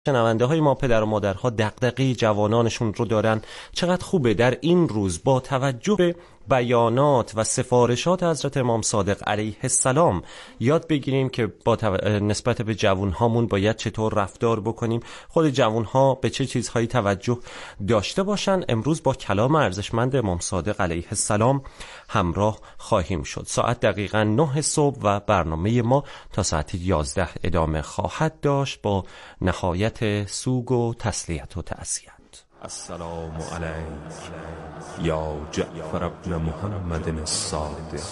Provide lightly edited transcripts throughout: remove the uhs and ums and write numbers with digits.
شنونده های ما پدر و مادرها دغدغه جوانانشون رو دارن. چقدر خوبه در این روز با توجه به بیانات و سفارشات حضرت امام صادق علیه السلام یاد بگیریم که نسبت به جوانهامون باید چطور رفتار بکنیم، خود جوانها به چه چیزهایی توجه داشته باشن. امروز با کلام ارزشمند امام صادق علیه السلام همراه خواهیم شد. ساعت دقیقاً 9 صبح و برنامه ما تا ساعت 11 ادامه خواهد داشت با نهایت سوگ و تسلیت و تعزیت. السلام علیک یا جعفر ابن محمد الصادق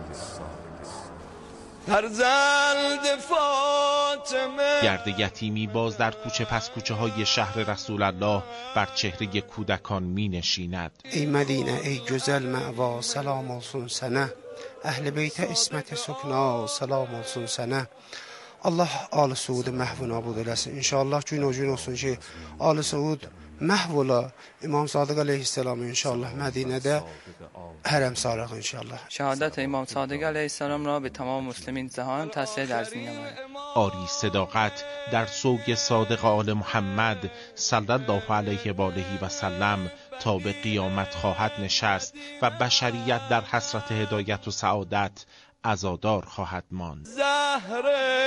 فرزند فاطمه. گرد یتیمی باز در کوچه پس کوچه های شهر رسول الله بر چهره کودکان می نشیند. ای مدینه ای گزل معوا سلام olsun sana اهل بیت اسمت سکنا سلام olsun sana. Allah آل سعود محو نابود eləsin. İnşallah gün o gün olsun ki آل سعود محو ola. İmam Sadık aleyhisselam inşallah Medine'de hərəm sarıq inşallah. شهادت امام صادق علیه السلام را به تمام مسلمین جهان تسلیت عرض می‌نمایم. آری صداقت در سوگ صادق آل محمد صلی الله علیه و آله و سلم تا به قیامت خواهد نشست و بشریت در حسرت هدایت و سعادت عزادار خواهد ماند. زهر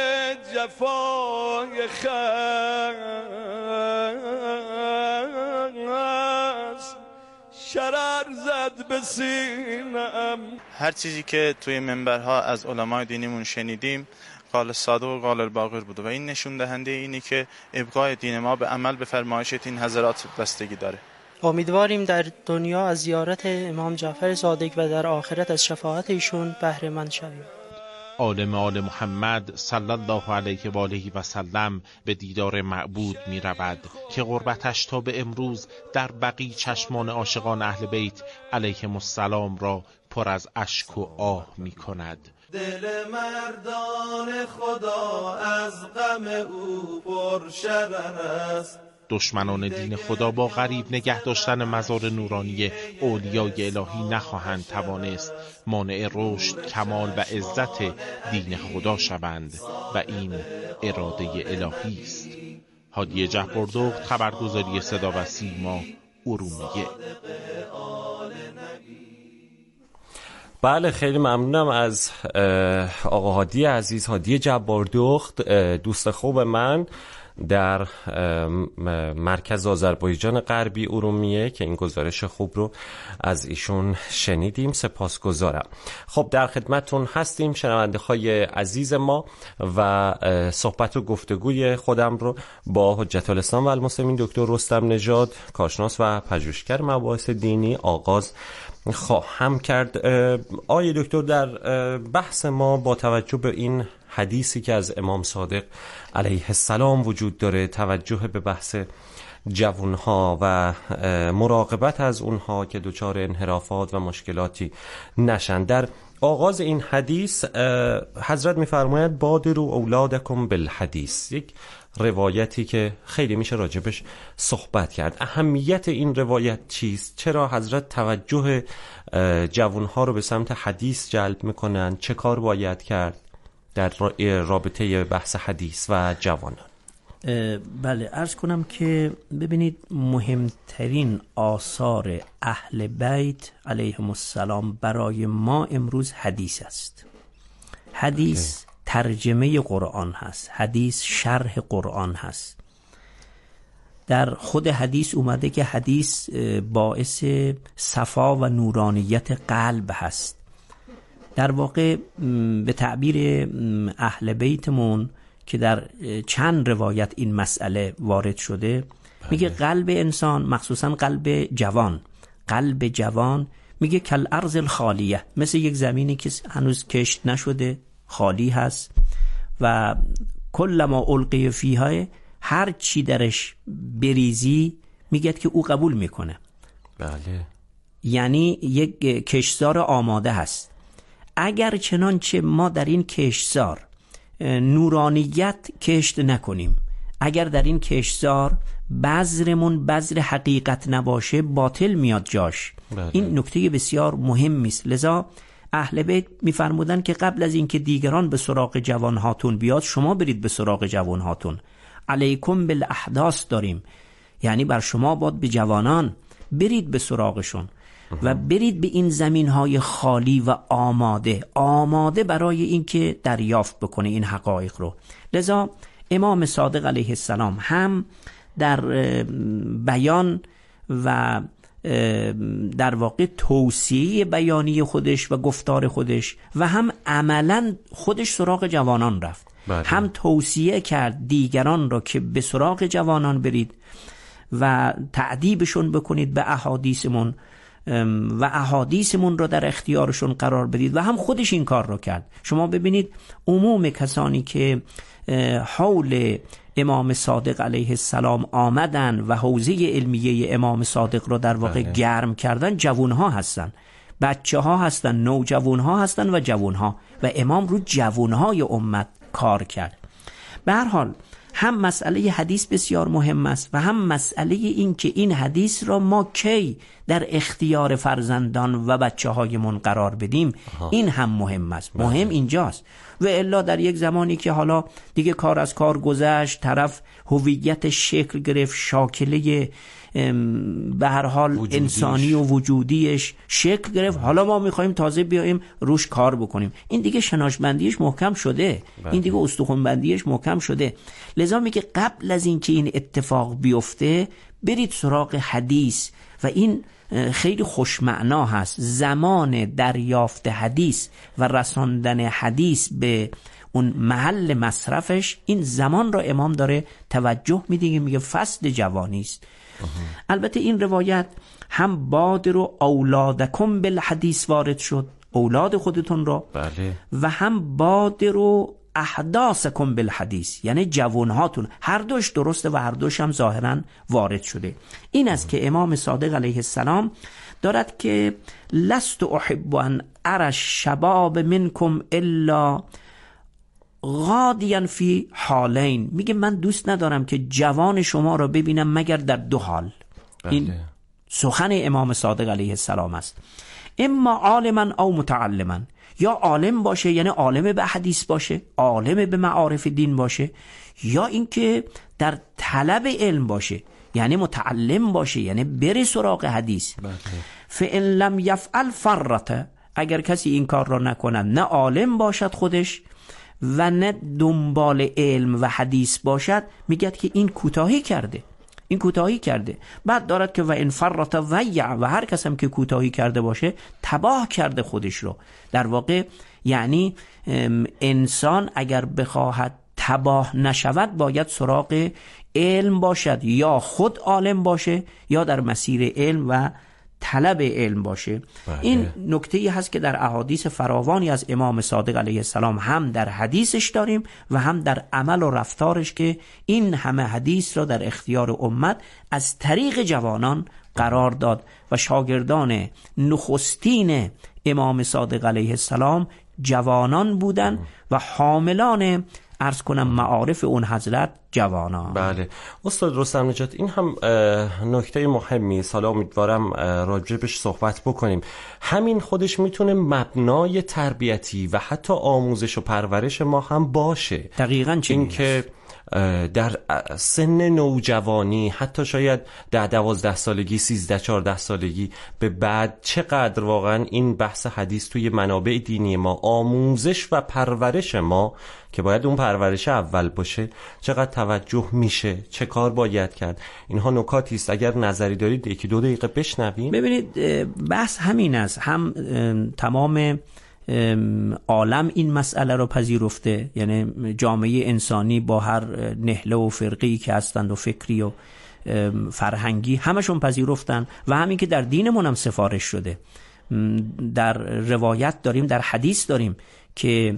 جفای خست شرر زد به سینم. هر چیزی که توی منبرها از علمای دینیمون شنیدیم قال صادق و قال الباقر بوده و این نشون دهنده اینی که ابقای دین ما به عمل به فرمایشات این حضرات بستگی داره. امیدواریم در دنیا از زیارت امام جعفر صادق و در آخرت از شفاعت ایشون بهره مند شویم. عالم آل محمد صلی الله علیه و آله و سلم به دیدار معبود می رود که غربتش تا به امروز در بقیع چشمان عاشقان اهل بیت علیهم السلام را پر از اشک و آه می کند. دل مردان خدا از غم او پر شرر است. دشمنان دین خدا با غریب نگه داشتن مزار نورانی اولیای الهی نخواهند توانست مانع رشد، کمال و عزت دین خدا شوند و این اراده الهی است. هادی جهبردخت، خبرگزاری صدا و سیما، ارومیه. بله، خیلی ممنونم از آقا هادی عزیز، هادی جهبردخت، دوست خوب من در مرکز آذربایجان غربی ارومیه که این گزارش خوب رو از ایشون شنیدیم. سپاسگزارم. خب در خدمتون هستیم شنونده های عزیز ما و صحبت و گفتگوی خودم رو با حجت الاسلام و المسلمین دکتر رستم نژاد، کارشناس و پژوهشگر مباحث دینی آغاز خواهم کرد. آقای دکتر، در بحث ما با توجه به این حدیثی که از امام صادق علیه السلام وجود داره، توجه به بحث جوانها و مراقبت از اونها که دچار انحرافات و مشکلاتی نشن، در آغاز این حدیث حضرت می‌فرماید بادروا اولادکم بالحدیث، یک روایتی که خیلی میشه راجبش صحبت کرد. اهمیت این روایت چیست؟ چرا حضرت توجه جوانها رو به سمت حدیث جلب میکنن؟ چه کار باید کرد در رابطه بحث حدیث و جوانان؟ بله، عرض کنم که ببینید مهمترین آثار اهل بیت علیهم السلام برای ما امروز حدیث است. حدیث ترجمه قرآن هست، حدیث شرح قرآن هست. در خود حدیث اومده که حدیث باعث صفا و نورانیت قلب هست. در واقع به تعبیر اهل بیتمون که در چند روایت این مسئله وارد شده، میگه قلب انسان، مخصوصا قلب جوان میگه کل ارض الخالیه، مثل یک زمینی که هنوز کشت نشده، خالی هست و کل ما القی فیها، هر چی درش بریزی میگه که او قبول میکنه. بله، یعنی یک کشتزار آماده هست. اگر چنانچه ما در این کشتزار نورانیت کشت نکنیم، اگر در این کشتزار بذرمون بذر حقیقت نباشه، باطل میاد جاش. این نکته بسیار مهمی است. لذا اهل بیت میفرمودن که قبل از اینکه دیگران به سراغ جوان هاتون بیاد، شما برید به سراغ جوان هاتون. علیکم بالاحداث داریم، یعنی بر شما باید به جوانان برید به سراغشون و برید به این زمین‌های خالی و آماده برای اینکه دریافت بکنه این حقایق رو. لذا امام صادق علیه السلام هم در بیان و در واقع توصیه بیانی خودش و گفتار خودش و هم عملا خودش سراغ جوانان رفت. هم توصیه کرد دیگران را که به سراغ جوانان برید و تأدیبشون بکنید به احادیثمون و احادیثمون رو در اختیارشون قرار بدید و هم خودش این کار رو کرد. شما ببینید عموم کسانی که حول امام صادق علیه السلام آمدن و حوزه علمیه امام صادق رو در واقع گرم کردن جوانها هستن، بچه ها هستن، نوجوانها هستن و جوانها، و امام رو جوانهای امت کار کرد. به هر حال هم مسئله حدیث بسیار مهم است و هم مسئله این که این حدیث را ما کی در اختیار فرزندان و بچه هایمون قرار بدیم. این هم مهم است. مهم اینجاست. و الا در یک زمانی که حالا دیگه کار از کار گذشت، طرف هویت شکل گرفت، شاکله به هر حال وجودیش، انسانی و وجودیش شکل گرفت، حالا ما میخوایم تازه بیایم روش کار بکنیم. این دیگه شناشبندیش محکم شده، این دیگه استخوانبندیش محکم شده. لذا میگه قبل از این که این اتفاق بیفته برید سراغ حدیث و این خیلی خوشمعنا هست. زمان دریافت حدیث و رساندن حدیث به اون محل مصرفش، این زمان را امام داره توجه میده، میگه فصل جوانی است. البته این روایت هم بادر و اولادکم بالحدیث وارد شد، اولاد خودتون را، و هم بادر و احداثکم بالحدیث، یعنی جوانهاتون. هر دوش درسته و هر دوش هم ظاهرا وارد شده. این است که امام صادق علیه السلام دارد که لست احب ان ارى الشباب منکم الا غادیا فی حالین. میگه من دوست ندارم که جوان شما را ببینم مگر در دو حال. این سخن امام صادق علیه السلام است. اما عالما او متعلما، یا عالم باشه یعنی عالم به حدیث باشه، عالم به معارف دین باشه، یا اینکه در طلب علم باشه یعنی متعلم باشه، یعنی بره سراغ حدیث. فإن لم یفعل فرط، اگر کسی این کار را نکند، نه عالم باشد خودش و نه دنبال علم و حدیث باشد، میگه که این کوتاهی کرده، این کوتاهی کرده. بعد دارد که و ان فرط ضیع، و هر کس هم که کوتاهی کرده باشه تباه کرده خودش رو. در واقع یعنی انسان اگر بخواهد تباه نشود باید سراغ علم باشد، یا خود عالم باشه یا در مسیر علم و طلب علم باشه. این نکته‌ای هست که در احادیث فراوانی از امام صادق علیه السلام هم در حدیثش داریم و هم در عمل و رفتارش، که این همه حدیث را در اختیار امت از طریق جوانان قرار داد و شاگردان نخستین امام صادق علیه السلام جوانان بودن و حاملان عرض کنم معارف اون حضرت جوانان. بله استاد رستم نجات، این هم نکته مهمی است، حالا امیدوارم راجبش صحبت بکنیم. همین خودش میتونه مبنای تربیتی و حتی آموزش و پرورش ما هم باشه. دقیقاً چه این که در سن نوجوانی، حتی شاید 10-12 سالگی، 13-14 سالگی به بعد، چقدر واقعا این بحث حدیث توی منابع دینی ما، آموزش و پرورش ما که باید اون پرورش اول باشه، چقدر توجه میشه، چه کار باید کرد. اینها نکاتی است. اگر نظری دارید 1-2 دقیقه بشنویم. ببینید بحث همین است، هم تمام عالم این مسئله رو پذیرفته، یعنی جامعه انسانی با هر نهله و فرقی که هستند و فکری و فرهنگی همشون پذیرفتن، و همین که در دینمون هم سفارش شده. در روایت داریم، در حدیث داریم که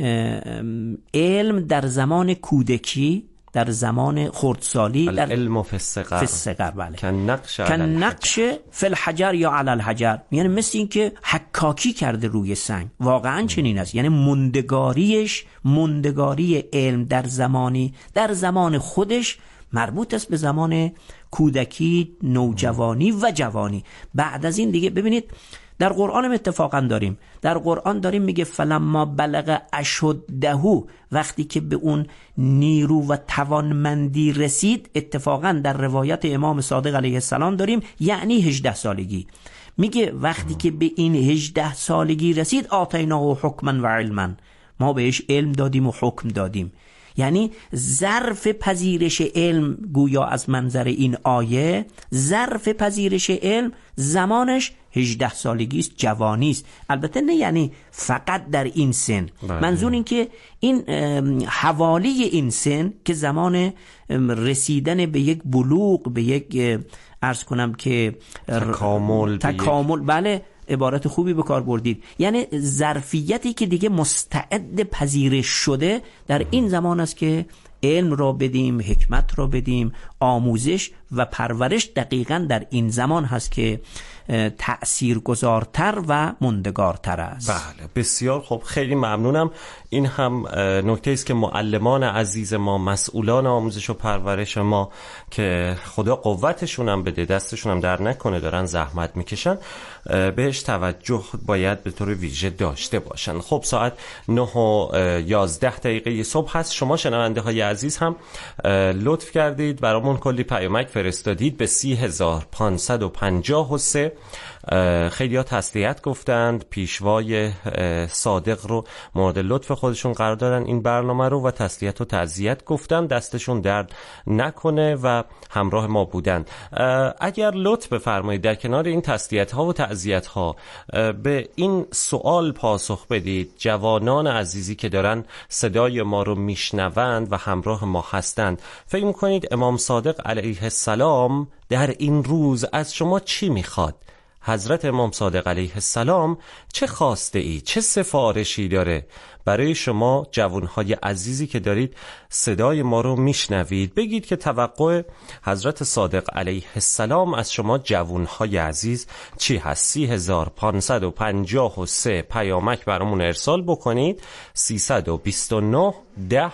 علم در زمان کودکی، در زمان خردسالی، در علم فی الصغر، بله، کن نقش فی الحجر یا علی الحجر، یعنی مثل این که حکاکی کرده روی سنگ. واقعا چنین است. یعنی مندگاری علم در زمان خودش مربوط است به زمان کودکی، نوجوانی و جوانی. بعد از این دیگه ببینید در قرآن هم اتفاقا داریم، در قرآن داریم میگه فلما بلغ اشده، وقتی که به اون نیرو و توانمندی رسید. اتفاقا در روایت امام صادق علیه السلام داریم یعنی 18 سالگی. میگه وقتی که به این 18 سالگی رسید آتیناه حکما و علما، ما بهش علم دادیم و حکم دادیم. یعنی ظرف پذیرش علم گویا از منظر این آیه، ظرف پذیرش علم زمانش 18 سالگی است، جوانی است. البته نه یعنی فقط در این سن، منظور این که این حوالی این سن که زمان رسیدن به یک بلوغ، به یک عرض کنم که تکامل، بله عبارت خوبی به کار بردید، یعنی ظرفیتی که دیگه مستعد پذیرش شده در این زمان است که علم را بدیم، حکمت را بدیم، آموزش و پرورش دقیقاً در این زمان هست که تأثیرگذارتر و مندگارتر است. بله بسیار خوب، خیلی ممنونم. این هم نکته است که معلمان عزیز ما، مسئولان آموزش و پرورش ما که خدا قوتشون هم بده، دستشون هم در نکنه، دارن زحمت میکشن، بهش توجه باید به طور ویژه داشته باشن. خب ساعت 9:11 صبح هست. شما شنونده های عزیز هم لطف کردید برامون کلی پیامک فرستادید به 30553. خیلی ها تسلیت گفتند، پیشوای صادق رو مورد لطف خودشون قرار دارن این برنامه رو و تسلیت و تعزیت گفتن، دستشون درد نکنه و همراه ما بودن. اگر لطف بفرمایید در کنار این تسلیت ها و تعزیت ها به این سوال پاسخ بدید، جوانان عزیزی که دارن صدای ما رو میشنوند و همراه ما هستند، فکر میکنید امام صادق علیه السلام در این روز از شما چی میخواد؟ حضرت امام صادق علیه السلام چه خواسته ای، چه سفارشی داره برای شما جوانهای عزیزی که دارید صدای ما رو میشنوید؟ بگید که توقع حضرت صادق علیه السلام از شما جوانهای عزیز چی هست. 30553 پیامک برامون ارسال بکنید. 329 10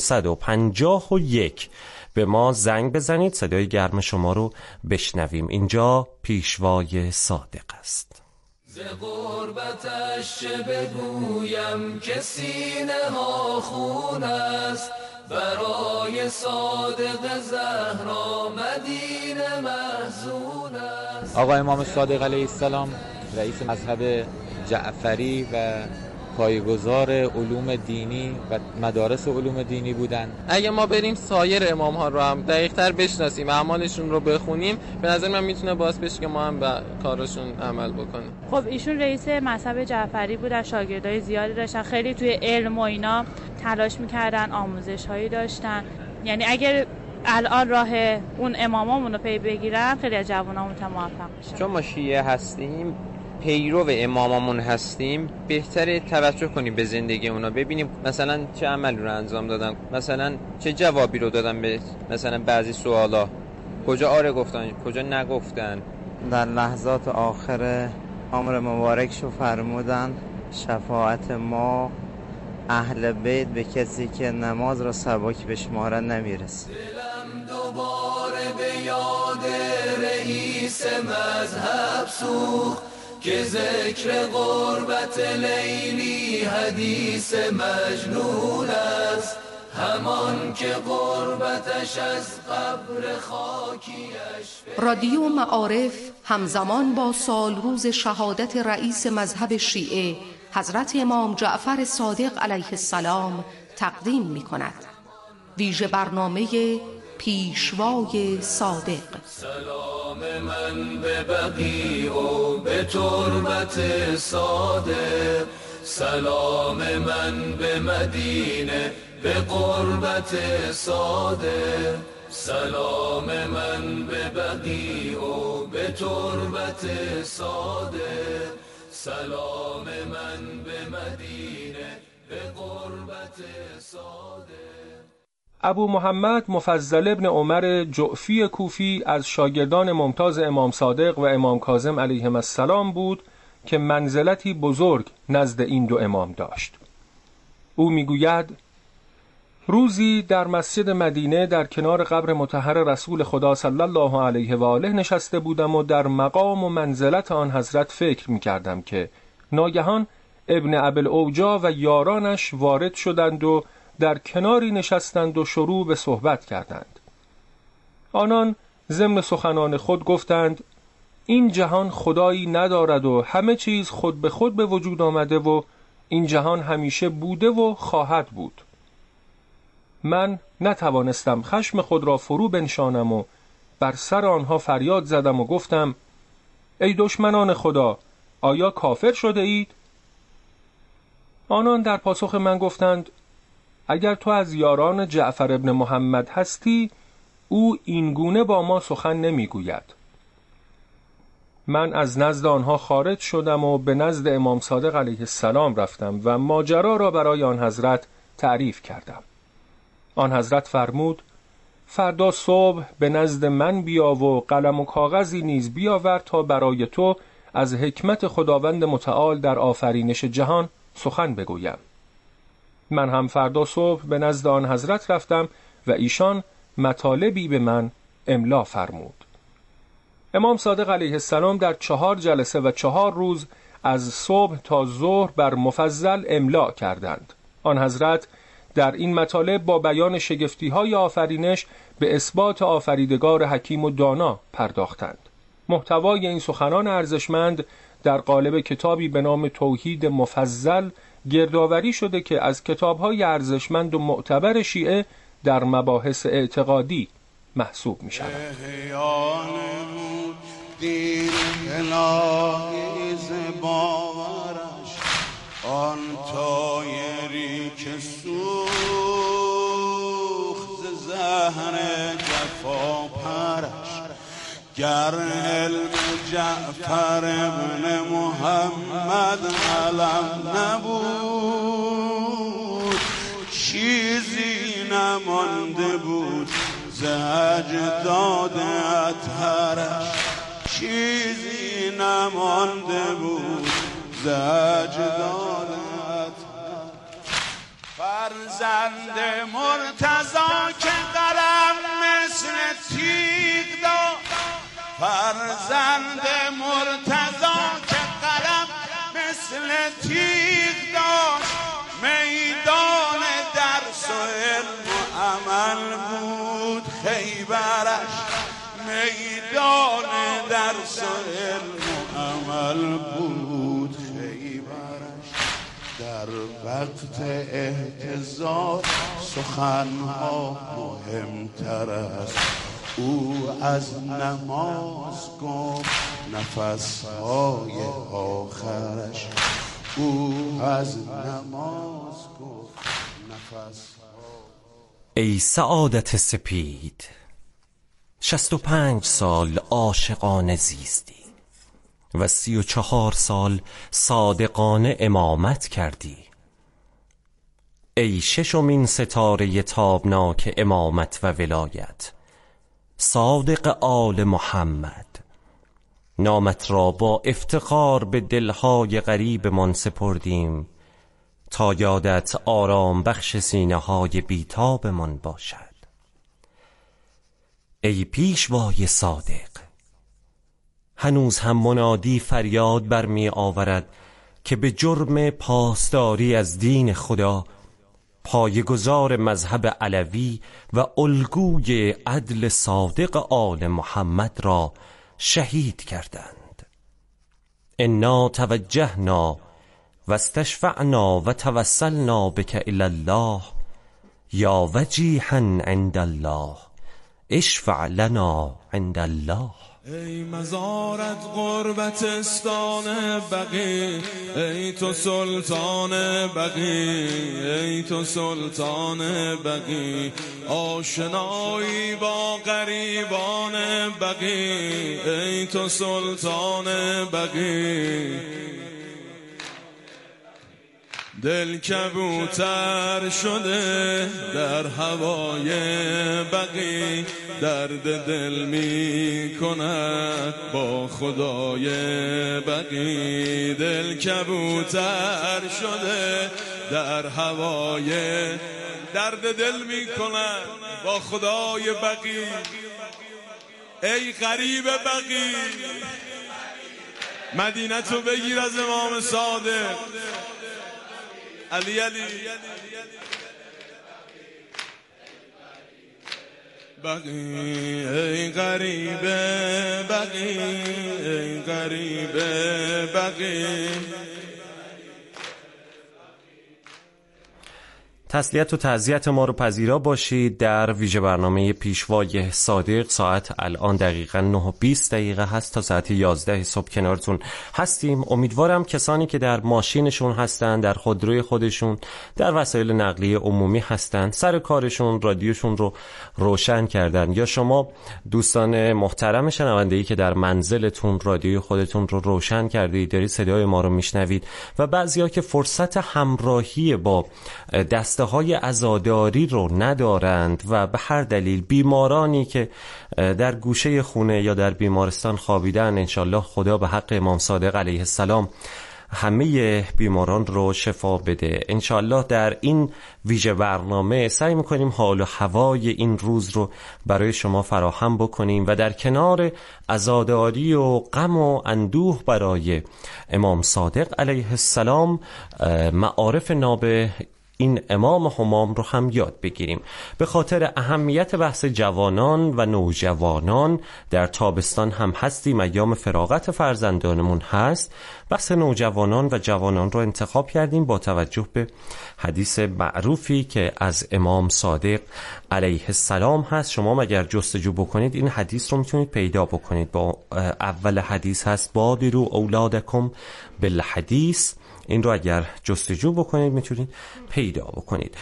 551 به ما زنگ بزنید، صدای گرم شما رو بشنویم. اینجا پیشوای صادق است. ز غربتش چه بگویم که سینه ها خون است، برای صادق زهرا مدینه محزون است. آقا امام صادق علیه السلام رئیس مذهب جعفری و پایه‌گذار علوم دینی و مدارس علوم دینی بودن. اگه ما بریم سایر امام ها رو هم دقیق‌تر بشناسیم، اعمالشون رو بخونیم، به نظر من میتونه باعث بشه که ما هم به کارشون عمل بکنیم. خب ایشون رئیس مذهب جعفری بودن، شاگردای زیادی داشتن، خیلی توی علم و اینا تلاش میکردن، آموزش هایی داشتن. یعنی اگر الان راه اون امامامون رو پی بگیرن، خیلی از جوانامون موفق میشن. چون ما شیعه هستیم، پیرو اماممون هستیم، بهتره توجه کنیم به زندگی اونا، ببینیم مثلا چه عملی رو انجام دادن، مثلا چه جوابی رو دادن به مثلا بعضی سوالا، کجا آره گفتن، کجا نگفتن. در لحظات آخر عمر مبارکشو فرمودن شفاعت ما اهل بیت به کسی که نماز را سبک بشماره نمیرسه. دلم دوباره به یاد رئیس مذهب سوخت که ذکر غربت لیلی حدیث مجنون است، همان که غربتش از قبر خاکیش. رادیو معارف همزمان با سال روز شهادت رئیس مذهب شیعه حضرت امام جعفر صادق علیه السلام تقدیم می کند ویژه برنامه پیشوای صادق. سلام من به بقیع و به تربت صادق، سلام من به مدینه به قربت صادق، سلام من به بقیع و به تربت صادق، سلام من به مدینه به قربت صادق. ابو محمد مفضل ابن عمر جعفی کوفی از شاگردان ممتاز امام صادق و امام کاظم علیهم السلام بود که منزلتی بزرگ نزد این دو امام داشت. او میگوید روزی در مسجد مدینه در کنار قبر مطهر رسول خدا صلی الله علیه و آله نشسته بودم و در مقام و منزلت آن حضرت فکر می کردم که ناگهان ابن ابی‌الاوجاع و یارانش وارد شدند و در کناری نشستند و شروع به صحبت کردند. آنان ضمن سخنان خود گفتند این جهان خدایی ندارد و همه چیز خود به خود به وجود آمده و این جهان همیشه بوده و خواهد بود. من نتوانستم خشم خود را فرو بنشانم و بر سر آنها فریاد زدم و گفتم ای دشمنان خدا، آیا کافر شده اید؟ آنان در پاسخ من گفتند اگر تو از یاران جعفر ابن محمد هستی او اینگونه با ما سخن نمیگوید. من از نزد آنها خارج شدم و به نزد امام صادق علیه السلام رفتم و ماجرا را برای آن حضرت تعریف کردم. آن حضرت فرمود فردا صبح به نزد من بیا و قلم و کاغذی نیز بیاور تا برای تو از حکمت خداوند متعال در آفرینش جهان سخن بگویم. من هم فردا صبح به نزد آن حضرت رفتم و ایشان مطالبی به من املا فرمود. امام صادق علیه السلام در 4 جلسه و 4 روز از صبح تا ظهر بر مفضل املا کردند. آن حضرت در این مطالب با بیان شگفتی‌های آفرینش به اثبات آفریدگار حکیم و دانا پرداختند. محتوای این سخنان ارزشمند در قالب کتابی به نام توحید مفضل گردآوری شده که از کتاب‌های ارزشمند و معتبر شیعه در مباحث اعتقادی محسوب می‌شود. دین الهی زبارش آن طایری که سوخت زهر جفا پرش گر علم جعفر ابن محمد علم نبود چیزی نمانده بود ز اجداد اطهرش چیزی نمانده بود ز اجداد فرزند مرتضی که قلم مثل تیغ داشت فرزند مرتضی که قلم مثل تیغ داشت میدان درس و علم و عمل بود خیبرش میدان درس و علم و عمل بود خیبرش در وقت احتضار سخنها مهمتر است او از نماز گفت نفسهای آخرش او از نماز گفت نفسهای ای سعادت سپید 65 سال عاشقانه زیستی و 34 سال صادقانه امامت کردی. ای ششمین ستاره تابناک امامت و ولایت صادق آل محمد نامت را با افتخار به دلهای غریب من سپردیم تا یادت آرام بخش سینه های بیتاب من باشد. ای پیشوای صادق هنوز هم منادی فریاد برمی آورد که به جرم پاسداری از دین خدا پایه‌گذار مذهب علوی و الگوی عدل صادق آل محمد را شهید کردند. انا توجهنا و استشفعنا و توسلنا بک الی الله یا وجیحا عند الله اشفع لنا عند الله. ای مزارت قربتستان بقی ای تو سلطان بقی ای تو سلطان بقی آشنایی با غریبان بقی ای تو سلطان بقی دل کبوتر شده در هوای بقی درد دل می کند با خدای بقی دل کبوتر شده در هوای درد دل میکنن با خدای بقی. ای غریب بقی، مدینه تو بگیر از امام صادق. علی بقی، ای غریب بقی، ای غریب بقی. تسلیت و تعزیت ما رو پذیرا باشید. در ویژه برنامه پیشوای صادق ساعت الان دقیقاً 9:20 هست تا ساعت 11 صبح کنارتون هستیم. امیدوارم کسانی که در ماشینشون هستن، در خودروی خودشون، در وسایل نقلیه عمومی هستن، سر کارشون رادیوشون رو روشن کردن، یا شما دوستان محترم شنونده‌ای که در منزلتون رادیوی خودتون رو روشن کردید، دارید صدای ما رو میشنوید، و بعضیا که فرصت همراهی با های عزاداری رو ندارند و به هر دلیل، بیمارانی که در گوشه خونه یا در بیمارستان خوابیدن، انشالله خدا به حق امام صادق علیه السلام همه بیماران رو شفا بده. انشالله در این ویژه برنامه سعی میکنیم حال و هوای این روز رو برای شما فراهم بکنیم و در کنار عزاداری و غم و اندوه برای امام صادق علیه السلام معارف ناب این امام همام رو هم یاد بگیریم. به خاطر اهمیت بحث جوانان و نوجوانان در تابستان هم هستیم، ایام فراغت فرزندانمون هست. بحث نوجوانان و جوانان رو انتخاب کردیم با توجه به حدیث معروفی که از امام صادق علیه السلام هست. شما اگر جستجو بکنید این حدیث رو میتونید پیدا بکنید. با اول حدیث هست بادروا اولادکم بالحدیث. این رو اگر جستجو بکنید میتونید پیدا بکنید.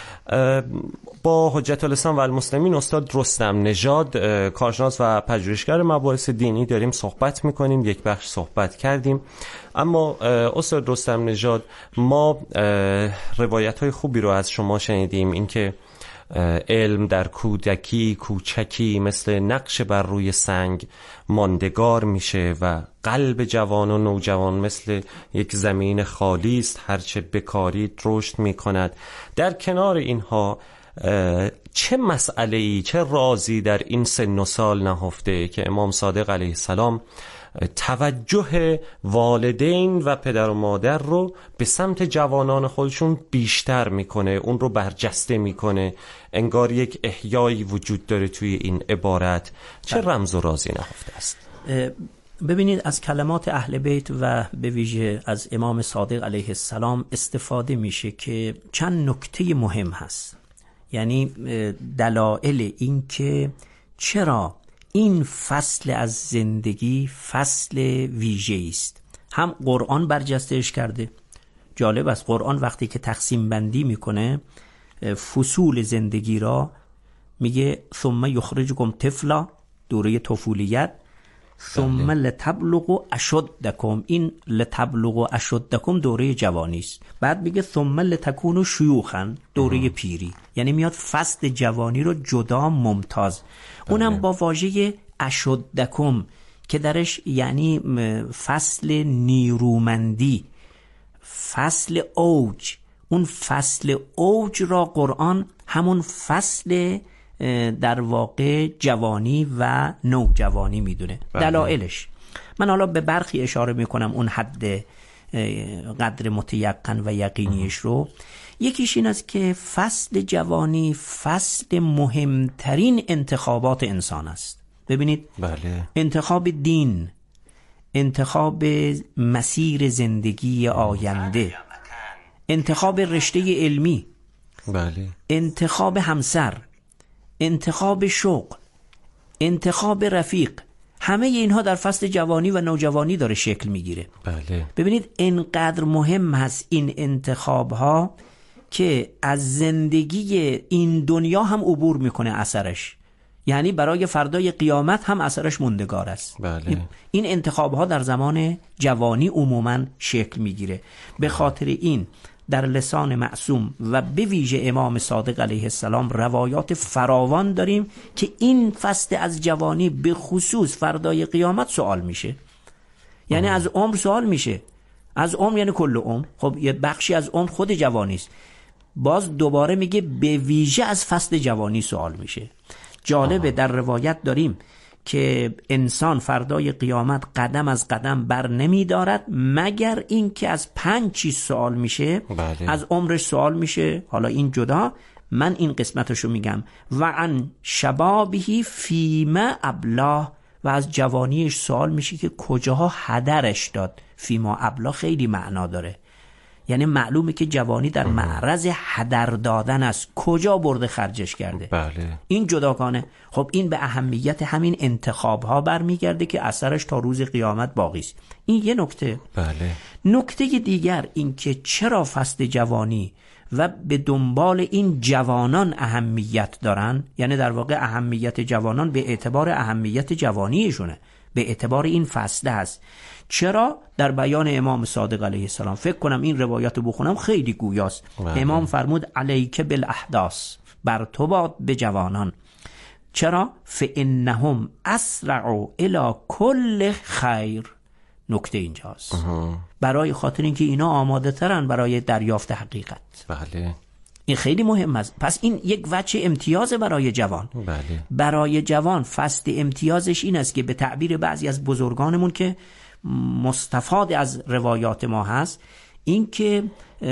با حجت الاسلام و المسلمین استاد رستم نژاد، کارشناس و پژوهشگر مباحث دینی، داریم صحبت میکنیم. یک بخش صحبت کردیم، اما استاد رستم نژاد، ما روایت های خوبی رو از شما شنیدیم، اینکه علم در کودکی کوچکی مثل نقش بر روی سنگ ماندگار میشه و قلب جوان و نوجوان مثل یک زمین خالی است، هرچه بکارید رشد میکند. در کنار اینها چه مسئله‌ای، چه رازی در این سن و سال نهفته که امام صادق علیه السلام توجه والدین و پدر و مادر رو به سمت جوانان خودشون بیشتر میکنه، اون رو برجسته میکنه، انگار یک احیایی وجود داره توی این عبارت. چه رمز و رازی نهفته است؟ ببینید، از کلمات اهل بیت و به ویژه از امام صادق علیه السلام استفاده میشه که چند نکته مهم هست. یعنی دلایل این که چرا این فصل از زندگی فصل ویژه‌ای است. هم قرآن برجسته‌اش کرده. جالب است، قرآن وقتی که تقسیم بندی میکنه فصول زندگی را، میگه ثم یخرجکم طفلا، دوره طفولیت، ثم لتبلغوا اشدکم، این لتبلغوا اشدکم دوره جوانی است. بعد میگه ثم لتکونوا شیوخا، دوره پیری. یعنی میاد فصل جوانی رو جدا ممتاز، اونم با واژه اشدکم که درش یعنی فصل نیرومندی، فصل اوج. اون فصل اوج را قرآن همون فصل در واقع جوانی و نوجوانی میدونه. دلایلش من حالا به برخی اشاره میکنم، اون حد قدر متیقن و یقینیش رو. یکیش این است که فصل جوانی فصل مهمترین انتخابات انسان است. ببینید، انتخاب دین، انتخاب مسیر زندگی آینده، انتخاب رشته علمی، انتخاب همسر، انتخاب شغل، انتخاب رفیق، همه اینها در فصل جوانی و نوجوانی داره شکل میگیره. ببینید اینقدر مهم هست این انتخاب ها که از زندگی این دنیا هم عبور میکنه اثرش، یعنی برای فردای قیامت هم اثرش موندگار است. این انتخاب ها در زمان جوانی عموما شکل میگیره. به خاطر این در لسان معصوم و به ویژه امام صادق علیه السلام روایات فراوان داریم که این فصل از جوانی به خصوص فردای قیامت سوال میشه. یعنی از عمر سوال میشه. از عمر یعنی کل عمر. خب یه بخشی از عمر خود جوانی است. باز دوباره میگه به ویژه از فصل جوانی سوال میشه. جالبه در روایت داریم که انسان فردای قیامت قدم از قدم بر نمی دارد مگر این که از 5 چیز سوال میشه. از عمرش سوال میشه، حالا این جدا، من این قسمتشو میگم، و عن شبابهی فیما ابلاه، و از جوانیش سوال میشه که کجاها هدرش داد. فیما ابلاه خیلی معنا داره، یعنی معلومه که جوانی در معرض هدر دادن است، کجا برده خرجش کرده. این جداگانه. خب این به اهمیت همین انتخاب ها برمیگرده که اثرش تا روز قیامت باقی است. این یه نکته. نکته دیگر این که چرا فصل جوانی و به دنبال این جوانان اهمیت دارن، یعنی در واقع اهمیت جوانان به اعتبار اهمیت جوانیشونه، به اعتبار این فصل هست. چرا؟ در بیان امام صادق علیه السلام، فکر کنم این روایت رو بخونم خیلی گویاست. امام فرمود علیک بالاحداث، بر تو باد به جوانان. چرا؟ فانهم اسرع الی کل خیر. نکته اینجاست. برای خاطر اینکه اینا آماده ترن برای دریافت حقیقت. این خیلی مهم است. پس این یک وجه امتیاز برای جوان. برای جوان فصل امتیازش این است که به تعبیر بعضی از بزرگانمون که مستفاد از روایات ما هست، این که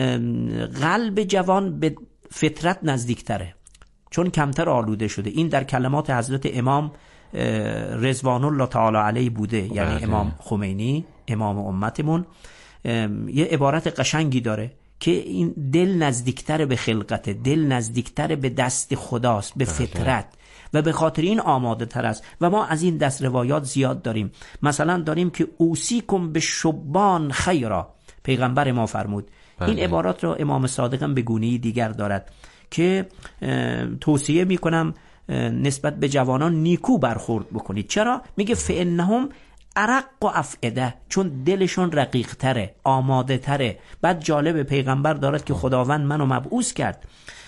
قلب جوان به فطرت نزدیکتره چون کمتر آلوده شده. این در کلمات حضرت امام رضوان الله تعالی علیه بوده، یعنی امام خمینی، امام امتمون. یه عبارت قشنگی داره که این دل نزدیکتر به خلقت، دل نزدیکتر به دست خداست، به فطرت، و به خاطر این آماده تر است. و ما از این دست روایات زیاد داریم. مثلا داریم که اوصیکم به شبان خیرا، پیغمبر ما فرمود. این عبارات را امام صادق هم به گونه‌ای دیگر دارد که توصیه میکنم نسبت به جوانان نیکو برخورد بکنید. چرا؟ میگه فانهم ارق و افئده، چون دلشون رقیق تره، آماده تره. بعد جالب پیغمبر دارد که خداوند منو مبعوث کرد،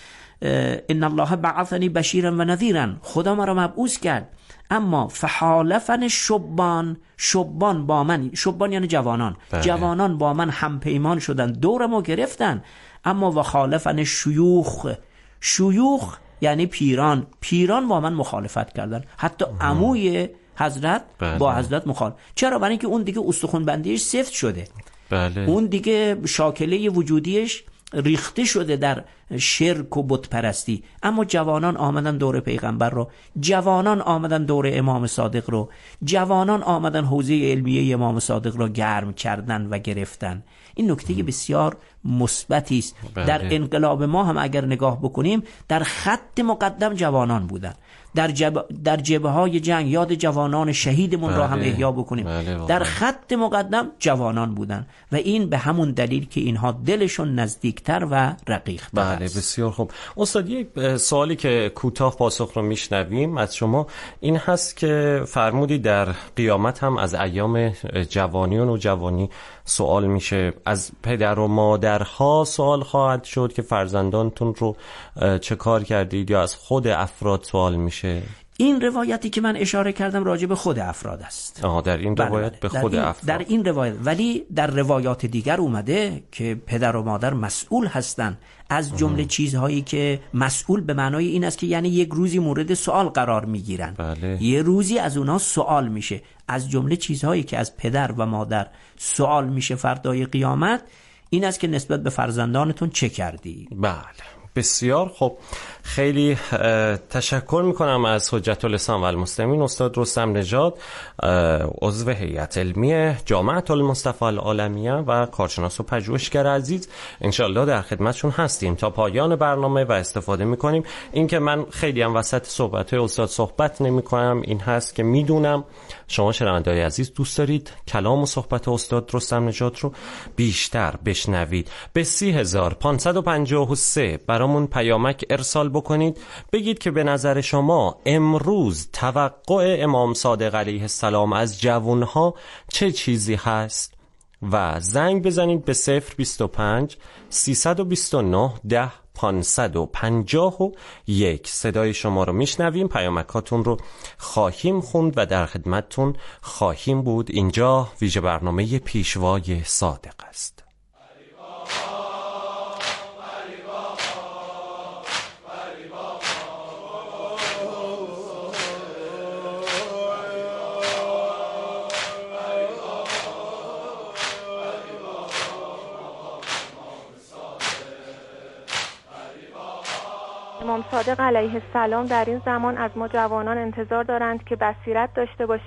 ان الله بعثنی بشیرا و نذیرا، خدا مرا مبعوث کرد، اما فحالفن شبان، شبان با من، شبان یعنی جوانان، جوانان با من همپیمان شدن، دورمو گرفتن. اما و خالفن شیوخ، شیوخ یعنی پیران، پیران با من مخالفت کردن. حتی عموی حضرت با حضرت مخالف. چرا؟ برای اینکه اون دیگه استخوان بندیش سفت شده. اون دیگه شاکله وجودیش ریخته شده در شرک و بت پرستی. اما جوانان آمدن دور پیغمبر رو، جوانان آمدن دور امام صادق رو، جوانان آمدن حوزه علمیه امام صادق رو گرم کردن و گرفتن. این نکته بسیار مثبتی است. در انقلاب ما هم اگر نگاه بکنیم، در خط مقدم جوانان بودن. در جبهه‌های جنگ یاد جوانان شهیدمون را هم احیا بکنیم. در خط مقدم جوانان بودن و این به همون دلیل که اینها دلشون نزدیکتر و رقیق‌تر است. بسیار خوب. استاد، یک سوالی که کوتاه پاسخ رو میشنویم از شما این هست که فرمودید در قیامت هم از ایام جوانی و نوجوانی سوال میشه. از پدر و مادرها سوال خواهد شد که فرزندانتون رو چه کار کردید، یا از خود افراد سوال میشه؟ این روایتی که من اشاره کردم راجع به خود افراد است. در این روایت به خود افراد. در این روایت، ولی در روایات دیگر اومده که پدر و مادر مسئول هستند. از جمله چیزهایی که مسئول به معنای این است که یعنی یک روزی مورد سوال قرار میگیرن. یه روزی از اونا سوال میشه. از جمله چیزهایی که از پدر و مادر سوال میشه فردای قیامت این است که نسبت به فرزندانتون چه کردی. بسیار خب. خیلی تشکر میکنم از حجت الاسلام و المسلمین استاد رستم نژاد، عضو هیئت علمی جامعه المصطفى العالمیه و کارشناس و پژوهشگر عزیز. انشالله در خدمتشون هستیم تا پایان برنامه و استفاده میکنیم. این که من خیلی هم وسط صحبت های استاد صحبت نمیکنم این هست که میدونم شما شنونده‌های عزیز دوست دارید کلام و صحبت استاد رستم نژاد رو بیشتر بشنوید. به 30553 برامون پیامک ارسال بکنید، بگید که به نظر شما امروز توقع امام صادق علیه السلام از جوانها چه چیزی هست و زنگ بزنید به 025 329 10 551. صدای شما رو میشنویم، پیامکاتون رو خواهیم خوند و در خدمتتون خواهیم بود. اینجا ویژه برنامه پیشوای صادق است. امام صادق علیه السلام در این زمان از ما جوانان انتظار دارند که بصیرت داشته باشیم